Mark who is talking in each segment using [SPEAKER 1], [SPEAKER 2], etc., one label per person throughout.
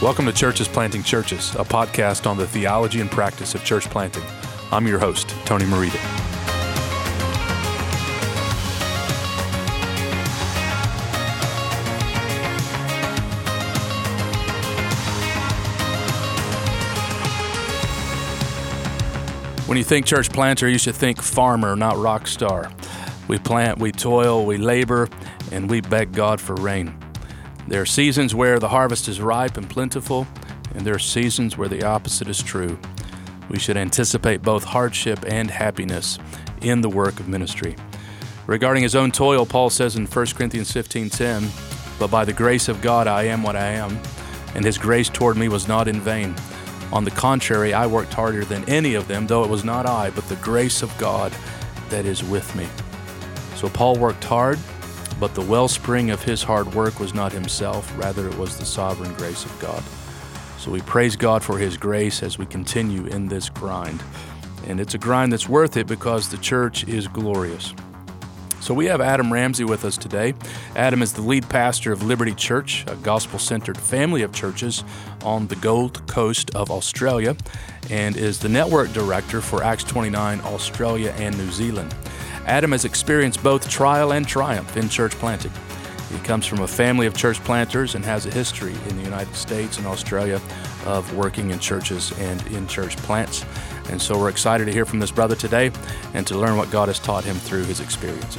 [SPEAKER 1] Welcome to Churches Planting Churches, a podcast on the theology and practice of church planting. I'm your host, Tony Merida. When you think church planter, you should think farmer, not rock star. We plant, we toil, we labor, and we beg God for rain. There are seasons where the harvest is ripe and plentiful, and there are seasons where the opposite is true. We should anticipate both hardship and happiness in the work of ministry. Regarding his own toil, Paul says in 1 Corinthians 15:10, "But by the grace of God I am what I am, and his grace toward me was not in vain. On the contrary, I worked harder than any of them, though it was not I, but the grace of God that is with me." So Paul worked hard, but the wellspring of his hard work was not himself, rather it was the sovereign grace of God. So we praise God for his grace as we continue in this grind. And it's a grind that's worth it because the church is glorious. So we have Adam Ramsey with us today. Adam is the lead pastor of Liberty Church, a gospel-centered family of churches on the Gold Coast of Australia, and is the network director for Acts 29 Australia and New Zealand. Adam has experienced both trial and triumph in church planting. He comes from a family of church planters and has a history in the United States and Australia of working in churches and in church plants. And so we're excited to hear from this brother today and to learn what God has taught him through his experiences.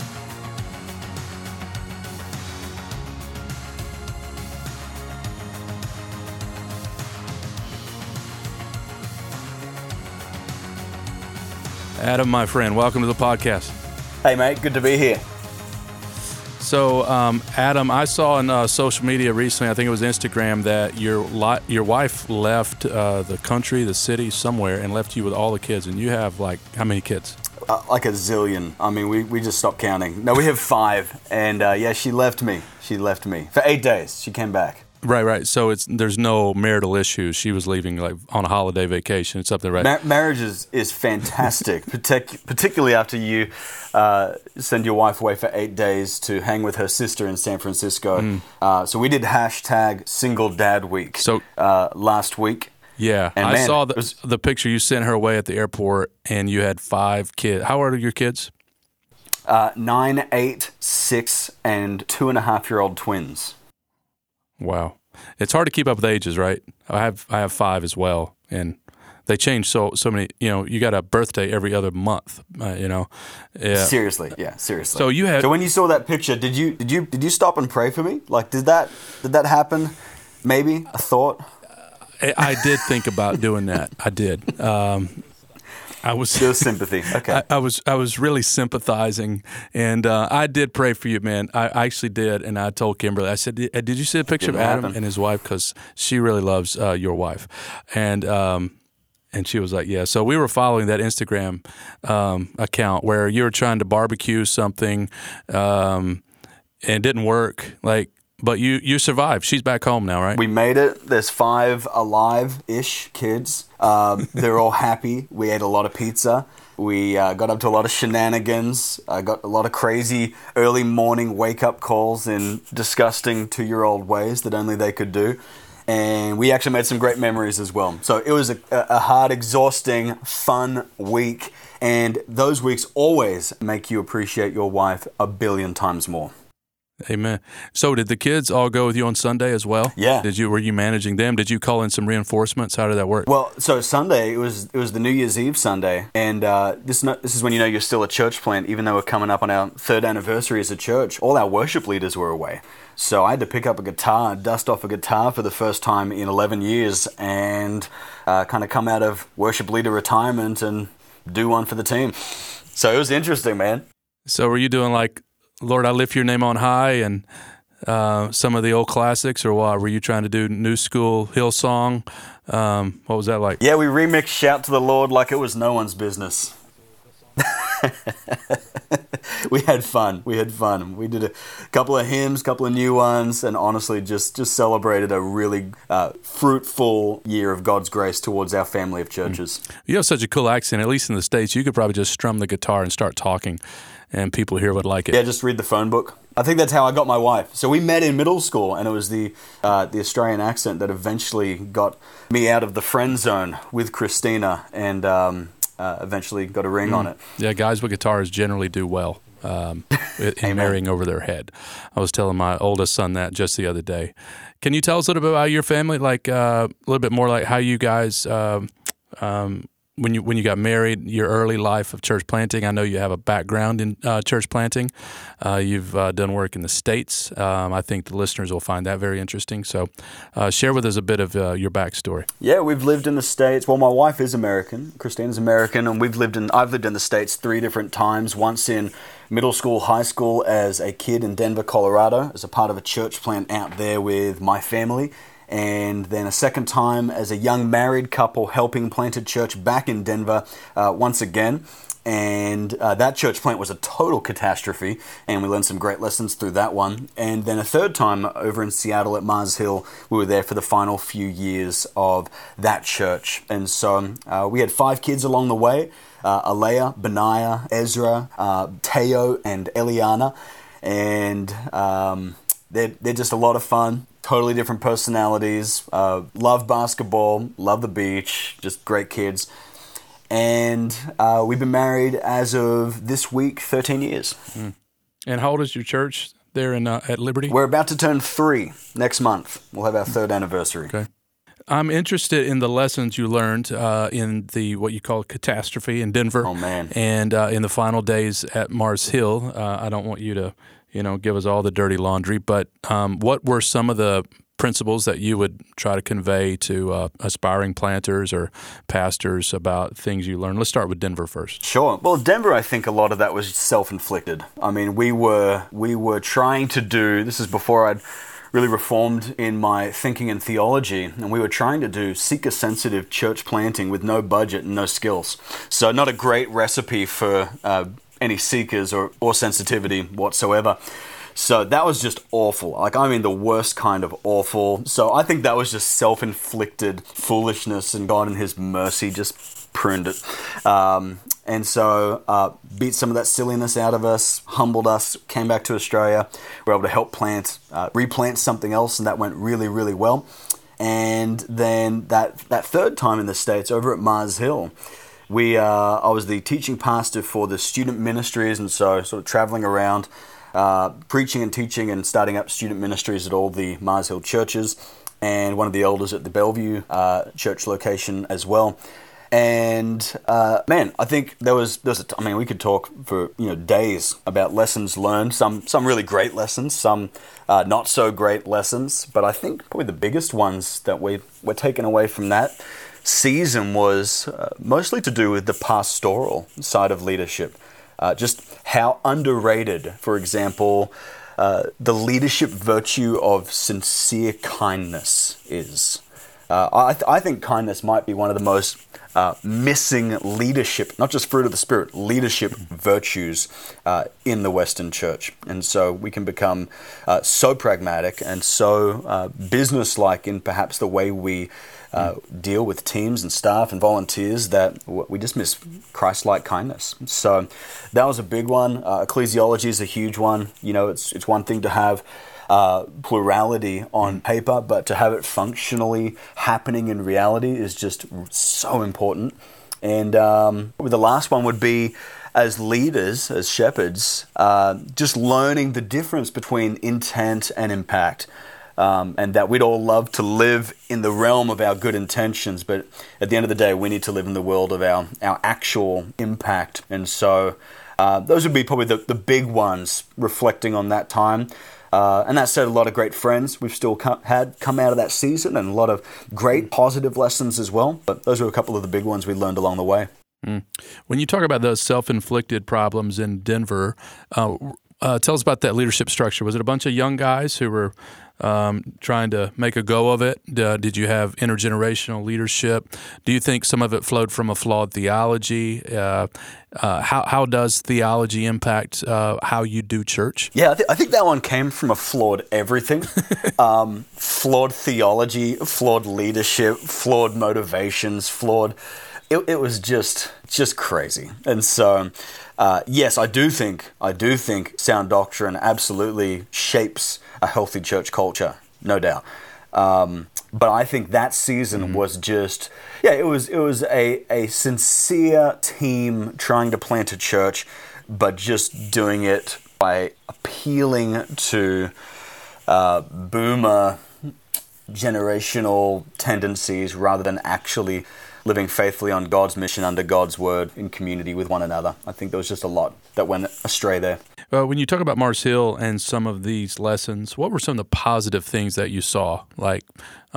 [SPEAKER 1] Adam, my friend, welcome to the podcast.
[SPEAKER 2] Hey, mate, good to be here.
[SPEAKER 1] So, Adam, I saw on social media recently, I think it was Instagram, that your wife left the country, the city, somewhere, and left you with all the kids. And you have, like, how many kids?
[SPEAKER 2] Like a zillion. I mean, we just stopped counting. No, we have 5. And, she left me. She left me. For 8 days, she came back.
[SPEAKER 1] Right. So there's no marital issues. She was leaving like on a holiday vacation. It's something, right?
[SPEAKER 2] Marriage is fantastic, particularly after you send your wife away for 8 days to hang with her sister in San Francisco. So we did #SingleDadWeek last week.
[SPEAKER 1] Yeah, and I saw the picture you sent her away at the airport, and you had 5 kids. How old are your kids?
[SPEAKER 2] 9, 8, 6, and 2.5-year-old twins.
[SPEAKER 1] Wow. It's hard to keep up with ages, right? I have 5 as well, and they change so many, you got a birthday every other month, Yeah.
[SPEAKER 2] Seriously.
[SPEAKER 1] So So
[SPEAKER 2] when you saw that picture, did you stop and pray for me? Like did that happen? Maybe a thought?
[SPEAKER 1] I did think about doing that. I did.
[SPEAKER 2] Still sympathy. Okay.
[SPEAKER 1] I was really sympathizing, and I did pray for you, man. I actually did, and I told Kimberly, I said, "Did you see a picture of Adam and his wife? Because she really loves your wife," and she was like, "Yeah." So we were following that Instagram account where you were trying to barbecue something, and it didn't work. But you survived. She's back home now, right?
[SPEAKER 2] We made it. There's 5 alive-ish kids. They're all happy. We ate a lot of pizza. We got up to a lot of shenanigans. I got a lot of crazy early morning wake-up calls in disgusting 2-year-old ways that only they could do. And we actually made some great memories as well. So it was a hard, exhausting, fun week. And those weeks always make you appreciate your wife a billion times more.
[SPEAKER 1] Amen. So did the kids all go with you on Sunday as well?
[SPEAKER 2] Yeah.
[SPEAKER 1] Were you managing them? Did you call in some reinforcements? How did that work?
[SPEAKER 2] Well, so Sunday, it was the New Year's Eve Sunday, and this is when you're still a church plant, even though we're coming up on our 3rd anniversary as a church. All our worship leaders were away. So I had to pick up a guitar, dust off a guitar for the first time in 11 years, and kind of come out of worship leader retirement and do one for the team. So it was interesting, man.
[SPEAKER 1] So were you doing like, "Lord, I lift your name on high," and some of the old classics, or what? Were you trying to do new school Hillsong? What was that like?
[SPEAKER 2] Yeah, we remixed "Shout to the Lord" like it was no one's business. We had fun. We did a couple of hymns, couple of new ones, and honestly just celebrated a really fruitful year of God's grace towards our family of churches.
[SPEAKER 1] You have such a cool accent, at least in the States. You could probably just strum the guitar and start talking, and people here would like it.
[SPEAKER 2] Yeah, just read the phone book. I think that's how I got my wife. So we met in middle school, and it was the Australian accent that eventually got me out of the friend zone with Christina, and eventually got a ring on it.
[SPEAKER 1] Yeah, guys with guitars generally do well in marrying over their head. I was telling my oldest son that just the other day. Can you tell us a little bit about your family, like a little bit more like how you guys, when you got married, your early life of church planting? I know you have a background in church planting. You've done work in the States. I think the listeners will find that very interesting. So share with us a bit of your backstory.
[SPEAKER 2] Yeah, we've lived in the States. Well, my wife is American. Christina's American, and I've lived in the States 3 different times. Once in middle school, high school as a kid in Denver, Colorado, as a part of a church plant out there with my family. And then a second time as a young married couple helping plant a church back in Denver once again. And that church plant was a total catastrophe, and we learned some great lessons through that one. And then a third time over in Seattle at Mars Hill, we were there for the final few years of that church. And so we had 5 kids along the way, Alea, Benaiah, Ezra, Teo, and Eliana. And they're just a lot of fun. Totally different personalities, love basketball, love the beach, just great kids. And we've been married as of this week, 13 years.
[SPEAKER 1] And how old is your church there at Liberty?
[SPEAKER 2] We're about to turn 3 next month. We'll have our 3rd anniversary.
[SPEAKER 1] Okay. I'm interested in the lessons you learned in the what you call catastrophe in Denver.
[SPEAKER 2] Oh, man.
[SPEAKER 1] And in the final days at Mars Hill. I don't want you to give us all the dirty laundry, but what were some of the principles that you would try to convey to aspiring planters or pastors about things you learned? Let's start with Denver first.
[SPEAKER 2] Sure. Well, Denver, I think a lot of that was self-inflicted. I mean, we were trying to do, this is before I'd really reformed in my thinking and theology, and we were trying to do seeker-sensitive church planting with no budget and no skills. So not a great recipe for any seekers or sensitivity whatsoever. So that was just awful. Like, I mean, the worst kind of awful. So I think that was just self-inflicted foolishness, and God in His mercy just pruned it. And so beat some of that silliness out of us, humbled us, came back to Australia. We were able to help replant something else, and that went really, really well. And then that third time in the States, over at Mars Hill, I was the teaching pastor for the student ministries, and so sort of traveling around, preaching and teaching and starting up student ministries at all the Mars Hill churches, and one of the elders at the Bellevue church location as well. And man, I think we could talk for days about lessons learned. Some really great lessons, some not so great lessons. But I think probably the biggest ones that we're taken away from that season was mostly to do with the pastoral side of leadership. Just how underrated, for example, the leadership virtue of sincere kindness is. I think kindness might be one of the most missing leadership, not just fruit of the Spirit, leadership virtues in the Western church. And so we can become so pragmatic and so businesslike in perhaps the way we deal with teams and staff and volunteers that we just miss Christ-like kindness. So that was a big one. Ecclesiology is a huge one. It's one thing to have plurality on paper, but to have it functionally happening in reality is just so important. And the last one would be, as leaders, as shepherds, just learning the difference between intent and impact. And that we'd all love to live in the realm of our good intentions, but at the end of the day, we need to live in the world of our actual impact. And so those would be probably the big ones reflecting on that time. And that said, a lot of great friends we've still come out of that season, and a lot of great positive lessons as well. But those were a couple of the big ones we learned along the way.
[SPEAKER 1] When you talk about those self-inflicted problems in Denver, tell us about that leadership structure. Was it a bunch of young guys who were trying to make a go of it? Did you have intergenerational leadership? Do you think some of it flowed from a flawed theology? How does theology impact how you do church?
[SPEAKER 2] Yeah, I think that one came from a flawed everything. Flawed theology, flawed leadership, flawed motivations, flawed... It was just crazy. And so, yes, I do think sound doctrine absolutely shapes a healthy church culture, no doubt. But I think that season was just, it was a sincere team trying to plant a church, but just doing it by appealing to boomer generational tendencies rather than actually living faithfully on God's mission under God's word in community with one another. I think there was just a lot that went astray there.
[SPEAKER 1] When you talk about Mars Hill and some of these lessons, what were some of the positive things that you saw, like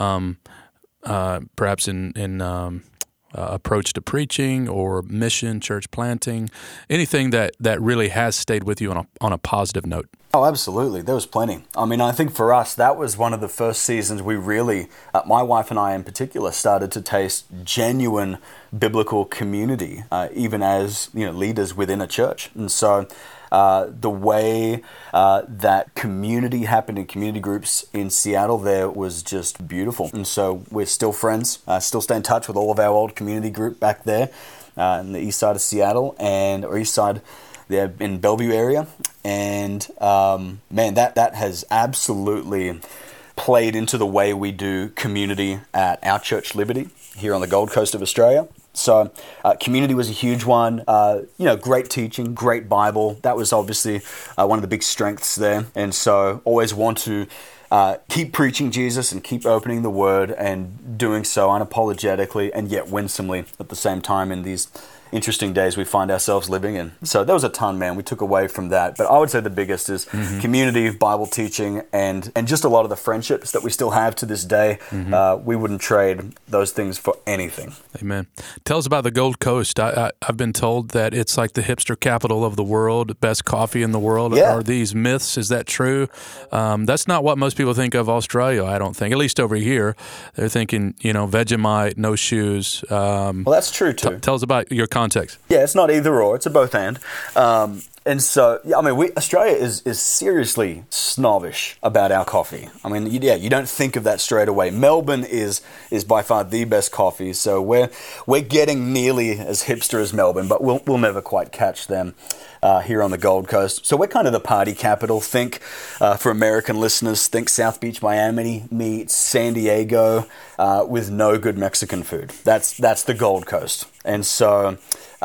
[SPEAKER 1] perhaps in approach to preaching or mission, church planting, anything that really has stayed with you on a positive note?
[SPEAKER 2] Oh, absolutely. There was plenty. I mean, I think for us, that was one of the first seasons we really, my wife and I in particular, started to taste genuine biblical community, even as leaders within a church. And so the way that community happened in community groups in Seattle there was just beautiful. And so we're still friends, still stay in touch with all of our old community group back there in the east side of Seattle or east side there in Bellevue area. And man, that has absolutely played into the way we do community at our church, Liberty, here on the Gold Coast of Australia. So community was a huge one. Great teaching, great Bible. That was obviously one of the big strengths there. And so always want to keep preaching Jesus and keep opening the Word and doing so unapologetically and yet winsomely at the same time in these interesting days we find ourselves living in. So there was a ton, man, we took away from that. But I would say the biggest is community, Bible teaching, and just a lot of the friendships that we still have to this day. We wouldn't trade those things for anything.
[SPEAKER 1] Amen. Tell us about the Gold Coast. I've been told that it's like the hipster capital of the world, best coffee in the world.
[SPEAKER 2] Yeah.
[SPEAKER 1] Are these myths? Is that true? That's not what most people think of Australia, I don't think. At least over here, they're thinking, Vegemite, no shoes.
[SPEAKER 2] Well, that's true too.
[SPEAKER 1] Tell us about your context.
[SPEAKER 2] Yeah, it's not either or, it's a both and. And so, Australia is seriously snobbish about our coffee. I mean, you don't think of that straight away. Melbourne is by far the best coffee, so we're getting nearly as hipster as Melbourne, but we'll never quite catch them here on the Gold Coast. So we're kind of the party capital. Think, for American listeners, think South Beach, Miami meets San Diego with no good Mexican food. That's the Gold Coast. And so,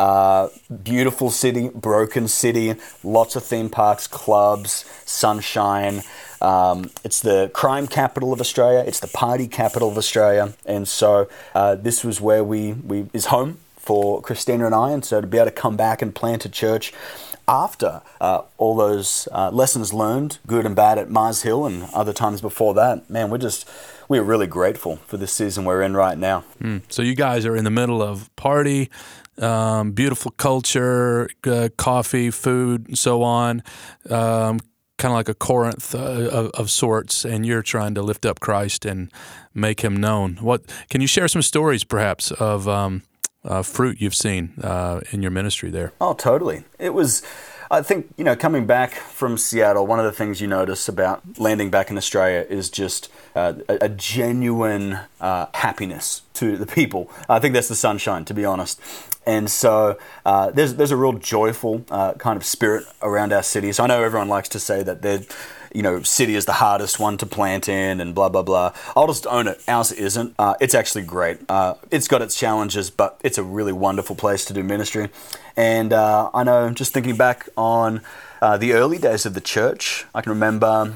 [SPEAKER 2] beautiful city, broken city, lots of theme parks, clubs, sunshine. It's the crime capital of Australia. It's the party capital of Australia. And so this was where is home for Christina and I. And so to be able to come back and plant a church after all those lessons learned, good and bad, at Mars Hill and other times before that, man, we're really grateful for this season we're in right now.
[SPEAKER 1] So you guys are in the middle of party, beautiful culture, coffee, food, and so on, kind of like a Corinth of sorts, and you're trying to lift up Christ and make him known. Can you share some stories, perhaps, of fruit you've seen in your ministry there?
[SPEAKER 2] Oh, totally. It was, I think, coming back from Seattle, one of the things you notice about landing back in Australia is just a genuine happiness to the people. I think that's the sunshine, to be honest. And so there's a real joyful kind of spirit around our city. So I know everyone likes to say that city is the hardest one to plant in and blah, blah, blah. I'll just own it. Ours isn't. It's actually great. It's got its challenges, but it's a really wonderful place to do ministry. And I know, just thinking back on the early days of the church, I can remember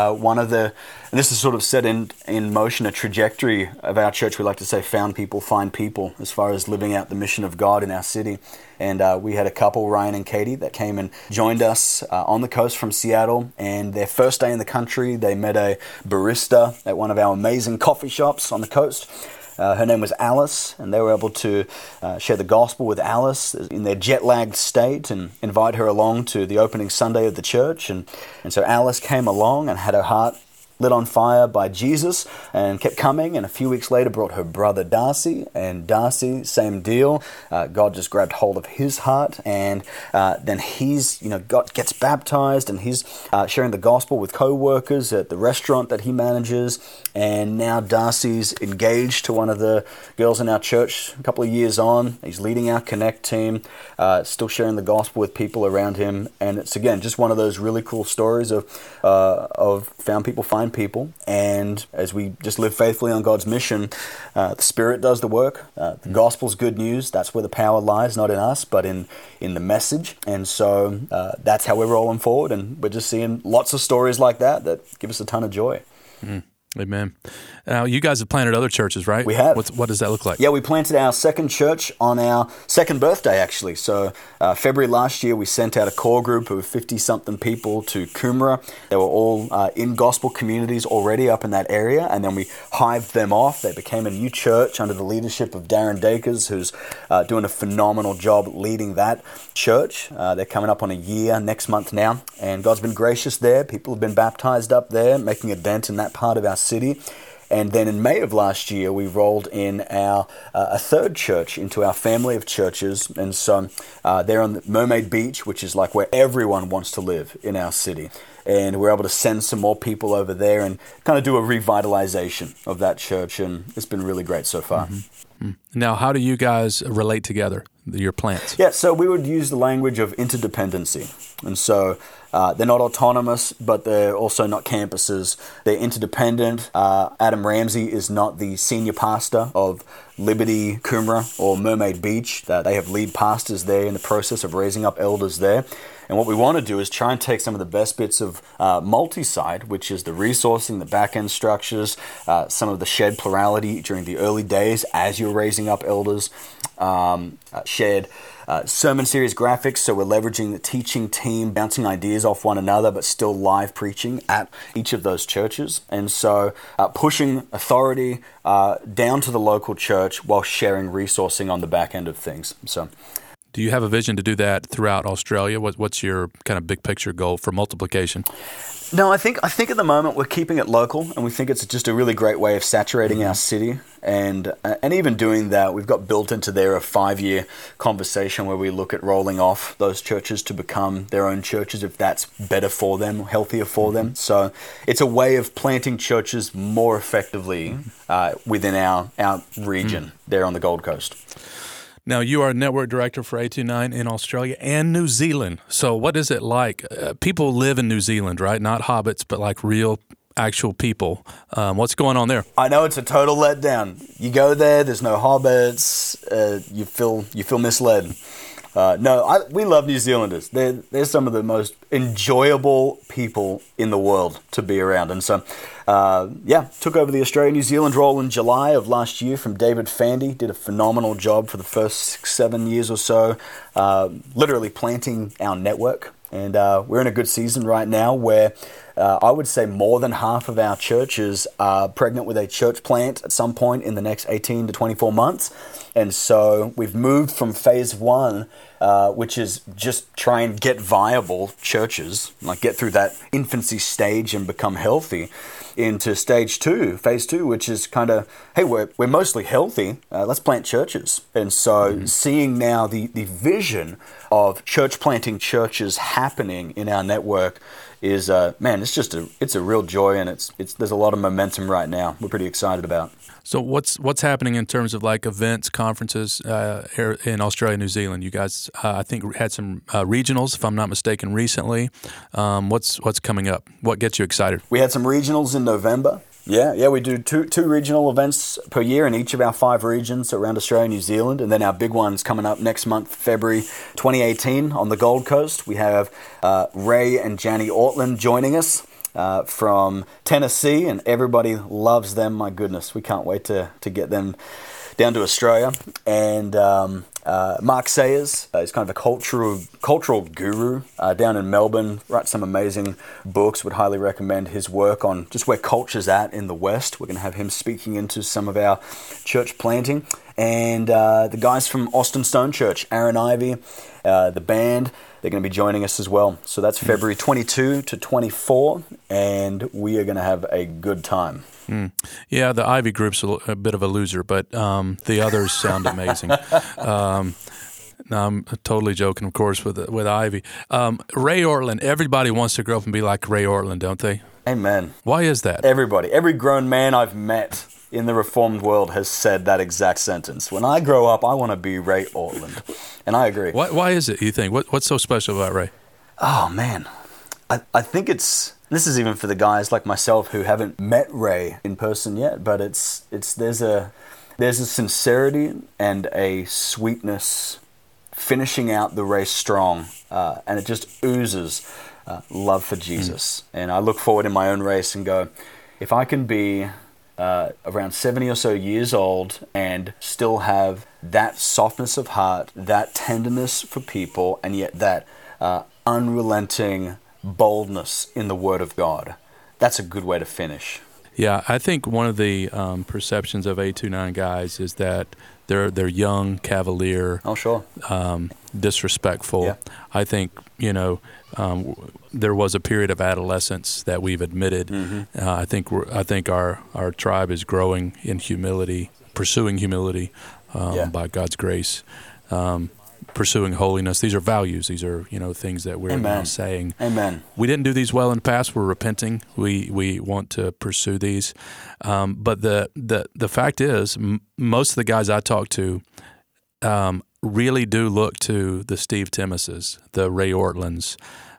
[SPEAKER 2] and this has sort of set in motion a trajectory of our church. We like to say found people, find people, as far as living out the mission of God in our city. And we had a couple, Ryan and Katie, that came and joined us on the coast from Seattle. And their first day in the country, they met a barista at one of our amazing coffee shops on the coast. Her name was Alice, and they were able to share the gospel with Alice in their jet-lagged state and invite her along to the opening Sunday of the church. And so Alice came along and had her heart lit on fire by Jesus and kept coming, and a few weeks later brought her brother Darcy, and Darcy, same deal. God just grabbed hold of his heart, and then he's gets baptized, and he's sharing the gospel with co-workers at the restaurant that he manages. And now Darcy's engaged to one of the girls in our church a couple of years on. He's leading our Connect team, still sharing the gospel with people around him. And it's, again, just one of those really cool stories of found people find people. And as we just live faithfully on God's mission, the Spirit does the work. The gospel's good news. That's where the power lies, not in us, but in the message. And so that's how we're rolling forward. And we're just seeing lots of stories like that give us a ton of joy.
[SPEAKER 1] Mm. Amen. Now, you guys have planted other churches, right?
[SPEAKER 2] We have.
[SPEAKER 1] What does that look like?
[SPEAKER 2] Yeah, we planted our second church on our second birthday, actually. So February last year, we sent out a core group of 50-something people to Coomera. They were all in gospel communities already up in that area, and then we hived them off. They became a new church under the leadership of Darren Dakers, who's doing a phenomenal job leading that church. They're coming up on a year next month now, and God's been gracious there. People have been baptized up there, making a dent in that part of our city. And then in May of last year, we rolled in our a third church into our family of churches. And so they're on Mermaid Beach, which is like where everyone wants to live in our city. And we're able to send some more people over there and kind of do a revitalization of that church. And it's been really great so far.
[SPEAKER 1] Mm-hmm. Now, how do you guys relate together, your plants?
[SPEAKER 2] Yeah, so we would use the language of interdependency. And so they're not autonomous, but they're also not campuses. They're interdependent. Adam Ramsey is not the senior pastor of Liberty, Coomera, or Mermaid Beach. They have lead pastors there in the process of raising up elders there. And what we want to do is try and take some of the best bits of multi-site, which is the resourcing, the back-end structures, some of the shared plurality during the early days as you're raising up elders, shared sermon series graphics, so we're leveraging the teaching team, bouncing ideas off one another, but still live preaching at each of those churches. And so pushing authority down to the local church while sharing resourcing on the back end of things. So,
[SPEAKER 1] do you have a vision to do that throughout Australia? What's your kind of big picture goal for multiplication?
[SPEAKER 2] No, I think at the moment we're keeping it local, and we think it's just a really great way of saturating our city. And even doing that, we've got built into there a 5-year conversation where we look at rolling off those churches to become their own churches if that's better for them, healthier for them. So it's a way of planting churches more effectively within our region there on the Gold Coast.
[SPEAKER 1] Now, you are network director for 829 in Australia and New Zealand. So what is it like? People live in New Zealand, right? Not hobbits, but like real, actual people. What's going on there?
[SPEAKER 2] I know it's a total letdown. You go there's no hobbits. You feel misled. We love New Zealanders. They're some of the most enjoyable people in the world to be around. And so, took over the Australia-New Zealand role in July of last year from David Fandy. Did a phenomenal job for the first 6-7 years or so, literally planting our network. And we're in a good season right now where I would say more than half of our churches are pregnant with a church plant at some point in the next 18 to 24 months. And so we've moved from phase 1, which is just try and get viable churches, like get through that infancy stage and become healthy, into stage 2, phase 2, which is kind of, hey, we're mostly healthy, let's plant churches. And so seeing now the vision of church planting churches happening in our network is, it's a real joy, and there's a lot of momentum right now. We're pretty excited about.
[SPEAKER 1] So what's happening in terms of like events, conferences here in Australia, New Zealand? You guys, I think, had some regionals, if I'm not mistaken, recently. What's coming up? What gets you excited? We
[SPEAKER 2] had some regionals in November. Yeah, we do two regional events per year in each of our 5 regions around Australia and New Zealand. And then our big one's coming up next month, February 2018 on the Gold Coast. We have Ray and Janny Ortland joining us from Tennessee, and everybody loves them. My goodness, we can't wait to get them down to Australia. And Mark Sayers is kind of a cultural guru down in Melbourne, writes some amazing books. Would highly recommend his work on just where culture's at in the West. We're going to have him speaking into some of our church planting. And the guys from Austin Stone Church, Aaron Ivey, the band, they're going to be joining us as well. So that's February 22 to 24, and we are going to have a good time.
[SPEAKER 1] Yeah, the Ivy group's a bit of a loser, but the others sound amazing. No, I'm totally joking, of course, with Ivy. Ray Ortlund, everybody wants to grow up and be like Ray Ortlund, don't they?
[SPEAKER 2] Amen.
[SPEAKER 1] Why is that?
[SPEAKER 2] Everybody, every grown man I've met in the Reformed world has said that exact sentence. When I grow up, I want to be Ray Ortlund. And I agree.
[SPEAKER 1] Why is it, you think? What's so special about Ray?
[SPEAKER 2] Oh, man. I think this is even for the guys like myself who haven't met Ray in person yet, but there's a sincerity and a sweetness finishing out the race strong, and it just oozes love for Jesus. And I look forward in my own race and go, if I can be around 70 or so years old and still have that softness of heart, that tenderness for people, and yet that unrelenting boldness in the Word of God, that's a good way to finish.
[SPEAKER 1] Yeah, I think one of the perceptions of 829 guys is that they're young, cavalier, disrespectful. Yeah. I think there was a period of adolescence that we've admitted. Mm-hmm. I think our tribe is growing in humility, pursuing humility by God's grace. Pursuing holiness. These are values. These are things that we're now saying.
[SPEAKER 2] Amen.
[SPEAKER 1] We didn't do these well in the past. We're repenting. We want to pursue these. But the fact is, most of the guys I talk to really do look to the Steve Timmuses, the Ray Ortlunds,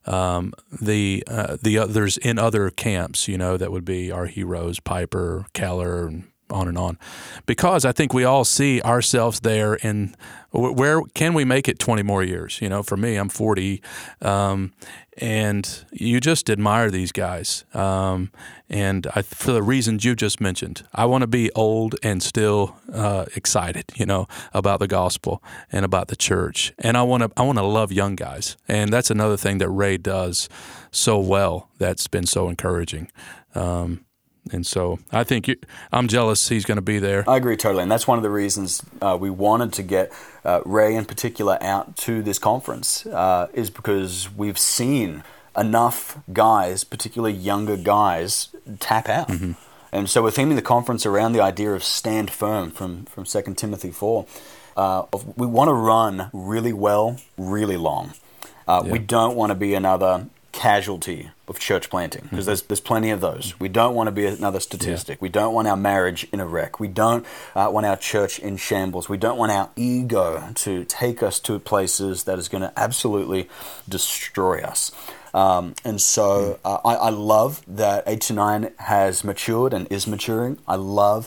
[SPEAKER 1] the others in other camps. That would be our heroes, Piper, Keller, and on, because I think we all see ourselves there. In where can we make it 20 more years? For me, I'm 40, and you just admire these guys. And for the reasons you just mentioned, I want to be old and still excited, about the gospel and about the church, and I want to love young guys, and that's another thing that Ray does so well. That's been so encouraging. And so I think I'm jealous he's going to be there.
[SPEAKER 2] I agree totally. And that's one of the reasons we wanted to get Ray in particular out to this conference is because we've seen enough guys, particularly younger guys, tap out. Mm-hmm. And so we're theming the conference around the idea of stand firm from 2 Timothy 4. We want to run really well, really long. We don't want to be another casualty of church planting, because there's plenty of those. We don't want to be another statistic. Yeah. We don't want our marriage in a wreck. We don't want our church in shambles. We don't want our ego to take us to places that is going to absolutely destroy us. And so I love that 829 has matured and is maturing. I love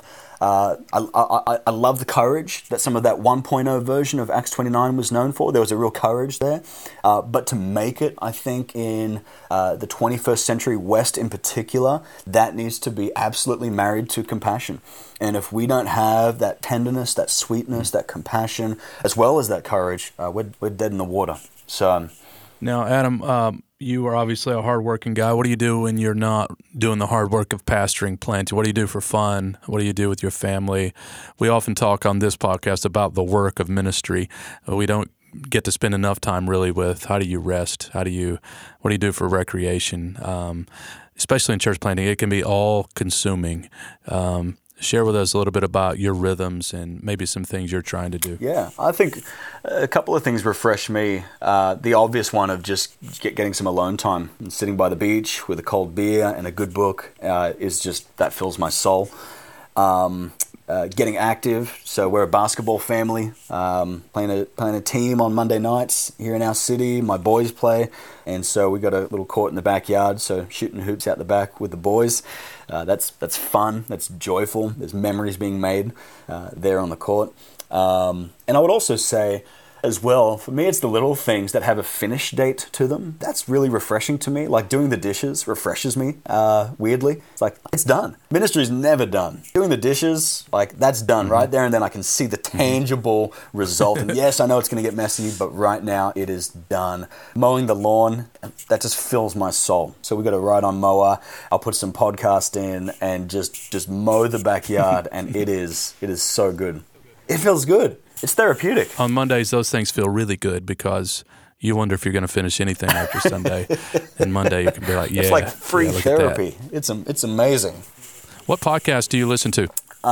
[SPEAKER 2] the courage that some of that 1.0 version of Acts 29 was known for. There was a real courage there. But to make it, I think, in the 21st century West in particular, that needs to be absolutely married to compassion. And if we don't have that tenderness, that sweetness, that compassion, as well as that courage, we're dead in the water. So
[SPEAKER 1] now, Adam, you are obviously a hardworking guy. What do you do when you're not doing the hard work of pastoring planting? What do you do for fun? What do you do with your family? We often talk on this podcast about the work of ministry. We don't get to spend enough time really with how do you rest? What do you do for recreation? Especially in church planting, it can be all-consuming. Share with us a little bit about your rhythms and maybe some things you're trying to do.
[SPEAKER 2] Yeah, I think a couple of things refresh me. The obvious one of just getting some alone time and sitting by the beach with a cold beer and a good book is just, that fills my soul. Getting active. So we're a basketball family, playing a team on Monday nights here in our city. My boys play, and so we got a little court in the backyard, so shooting hoops out the back with the boys. That's fun. That's joyful. There's memories being made there on the court. And I would also say as well. For me, it's the little things that have a finish date to them. That's really refreshing to me. Like doing the dishes refreshes me, weirdly. It's like, it's done. Ministry's never done. Doing the dishes, like, that's done right there, and then I can see the tangible result. And yes, I know it's going to get messy, but right now it is done. Mowing the lawn, that just fills my soul. So we got a ride-on mower. I'll put some podcast in and just mow the backyard, and it is so good. It feels good. It's therapeutic.
[SPEAKER 1] On Mondays, those things feel really good because you wonder if you're going to finish anything after Sunday. And Monday, you can be like, yeah.
[SPEAKER 2] It's like free therapy.
[SPEAKER 1] It's
[SPEAKER 2] amazing.
[SPEAKER 1] What podcast do you listen to?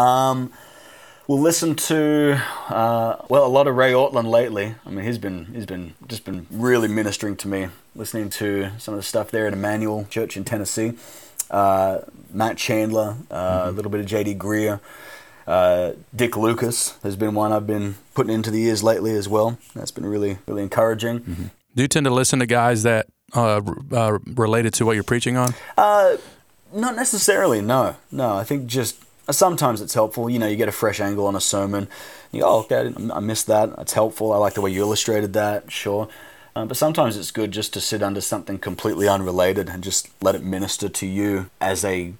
[SPEAKER 2] We'll listen to, a lot of Ray Ortlund lately. I mean, he's been really ministering to me, listening to some of the stuff there at Emmanuel Church in Tennessee. Matt Chandler, a little bit of J.D. Greer. Dick Lucas has been one I've been putting into the ears lately as well. That's been really, really encouraging.
[SPEAKER 1] Mm-hmm. Do you tend to listen to guys that related to what you're preaching on?
[SPEAKER 2] Not necessarily, no. I think just sometimes it's helpful. You get a fresh angle on a sermon. You go, okay, I missed that. That's helpful. I like the way you illustrated that, sure. But sometimes it's good just to sit under something completely unrelated and just let it minister to you as a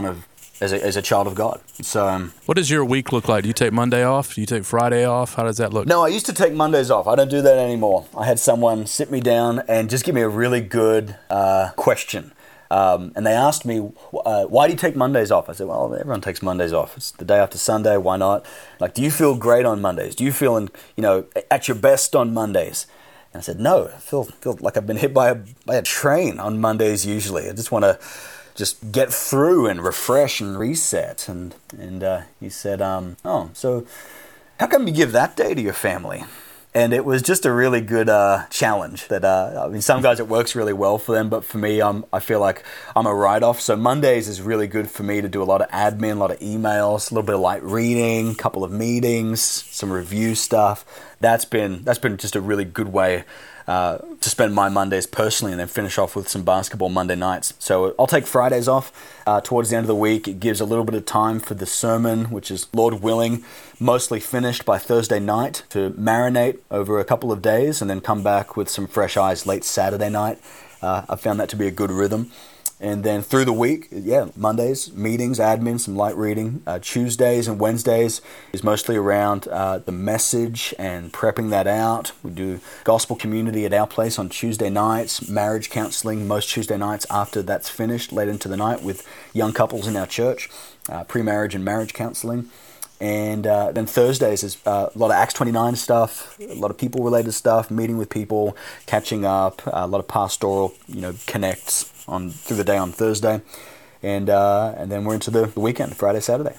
[SPEAKER 2] as a child of God. So,
[SPEAKER 1] what does your week look like? Do you take Monday off? Do you take Friday off? How does that look?
[SPEAKER 2] No, I used to take Mondays off. I don't do that anymore. I had someone sit me down and just give me a really good question. And they asked me, why do you take Mondays off? I said, well, everyone takes Mondays off. It's the day after Sunday. Why not? Like, do you feel great on Mondays? Do you feel at your best on Mondays? And I said, no, I feel like I've been hit by a train on Mondays usually. I just want to just get through and refresh and reset. And he said, so how come you give that day to your family? And it was just a really good challenge that, some guys it works really well for them, but for me, I feel like I'm a write-off. So Mondays is really good for me to do a lot of admin, a lot of emails, a little bit of light reading, a couple of meetings, some review stuff. That's been just a really good way to spend my Mondays personally, and then finish off with some basketball Monday nights. So I'll take Fridays off towards the end of the week. It gives a little bit of time for the sermon, which is, Lord willing, mostly finished by Thursday night, to marinate over a couple of days and then come back with some fresh eyes late Saturday night. I found that to be a good rhythm. And then through the week, Mondays, meetings, admin, some light reading. Tuesdays and Wednesdays is mostly around the message and prepping that out. We do gospel community at our place on Tuesday nights, marriage counseling most Tuesday nights after that's finished, late into the night with young couples in our church, pre-marriage and marriage counseling. And then Thursdays is a lot of Acts 29 stuff, a lot of people-related stuff, meeting with people, catching up, a lot of pastoral, connects through the day on Thursday, and then we're into the weekend, Friday, Saturday.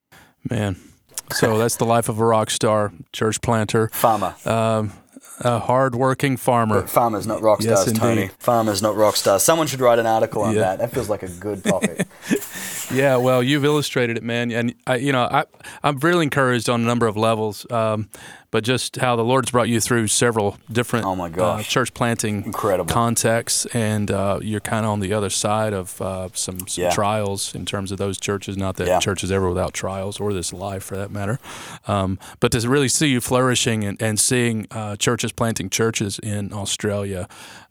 [SPEAKER 1] Man, so that's the life of a rock star, church planter,
[SPEAKER 2] farmer,
[SPEAKER 1] a hard-working farmer.
[SPEAKER 2] But farmers, not rock stars,
[SPEAKER 1] yes,
[SPEAKER 2] Tony. Farmers, not rock stars. Someone should write an article on that. That feels like a good topic.
[SPEAKER 1] Yeah, well, you've illustrated it, man, and I'm really encouraged on a number of levels. But just how the Lord's brought you through several different church planting contexts, and you're kind of on the other side of some trials in terms of those churches. Not that church is ever without trials, or this life for that matter. But to really see you flourishing and seeing churches planting churches in Australia,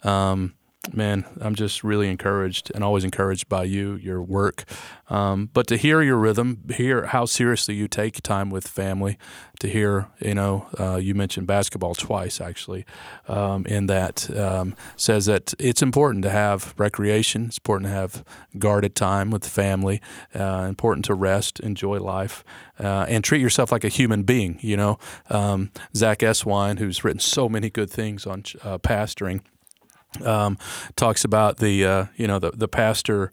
[SPEAKER 1] man, I'm just really encouraged and always encouraged by you, your work. But to hear your rhythm, hear how seriously you take time with family, to hear, you mentioned basketball twice, actually, in that says that it's important to have recreation, it's important to have guarded time with family, important to rest, enjoy life, and treat yourself like a human being, Zach Eswine, who's written so many good things on pastoring, talks about the pastor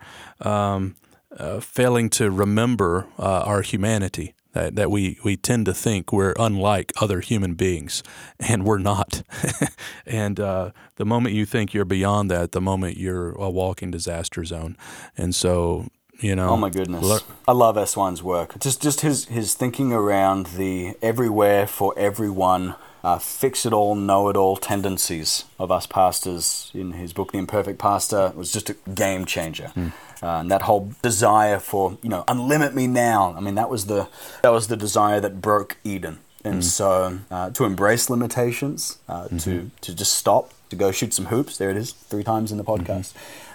[SPEAKER 1] failing to remember our humanity, that we tend to think we're unlike other human beings, and we're not. And the moment you think you're beyond that, the moment you're a walking disaster zone. And so,
[SPEAKER 2] oh my goodness, I love Eswine's work. Just his thinking around the everywhere for everyone, fix-it-all, know-it-all tendencies of us pastors in his book, The Imperfect Pastor, was just a game changer. And that whole desire for, unlimit me now. I mean, that was the desire that broke Eden. And so to embrace limitations, to just stop, to go shoot some hoops, there it is, 3 times in the podcast,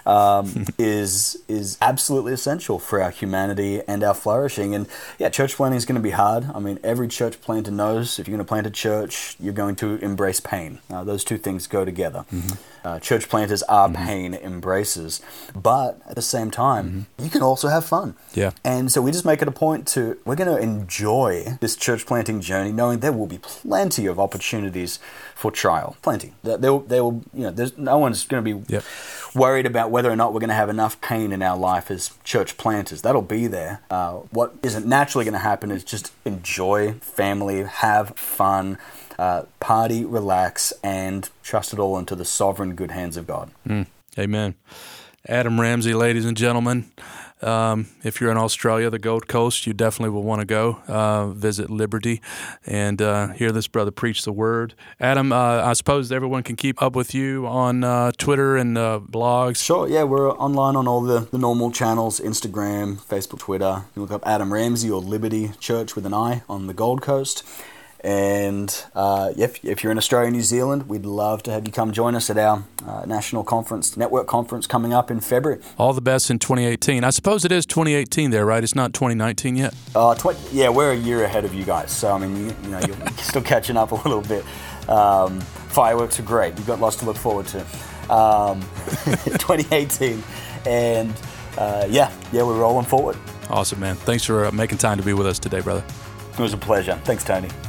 [SPEAKER 2] is absolutely essential for our humanity and our flourishing. And yeah, church planting is going to be hard. I mean, every church planter knows if you're going to plant a church, you're going to embrace pain. Those two things go together. Church planters are pain embracers, but at the same time, you can also have fun.
[SPEAKER 1] Yeah.
[SPEAKER 2] And so we just make it a point we're going to enjoy this church planting journey, knowing there will be plenty of opportunities for trial. Plenty. There will, there's no one's going to be worried about whether or not we're going to have enough pain in our life as church planters. That'll be there. What isn't naturally going to happen is just enjoy family, have fun, party, relax, and trust it all into the sovereign good hands of God.
[SPEAKER 1] Amen. Adam Ramsey, ladies and gentlemen. If you're in Australia, the Gold Coast, you definitely will want to go visit Liberty and hear this brother preach the word. Adam, I suppose everyone can keep up with you on Twitter and blogs.
[SPEAKER 2] Sure, yeah, we're online on all the normal channels, Instagram, Facebook, Twitter. You look up Adam Ramsey or Liberty Church with an I on the Gold Coast. And if you're in Australia, New Zealand, we'd love to have you come join us at our national conference, network conference coming up in February.
[SPEAKER 1] All the best in 2018. I suppose it is 2018 there, right? It's not 2019 yet?
[SPEAKER 2] Yeah, we're a year ahead of you guys. So, I mean, you're still catching up a little bit. Fireworks are great. You've got lots to look forward to. 2018. And, we're rolling forward.
[SPEAKER 1] Awesome, man. Thanks for making time to be with us today, brother.
[SPEAKER 2] It was a pleasure. Thanks, Tony.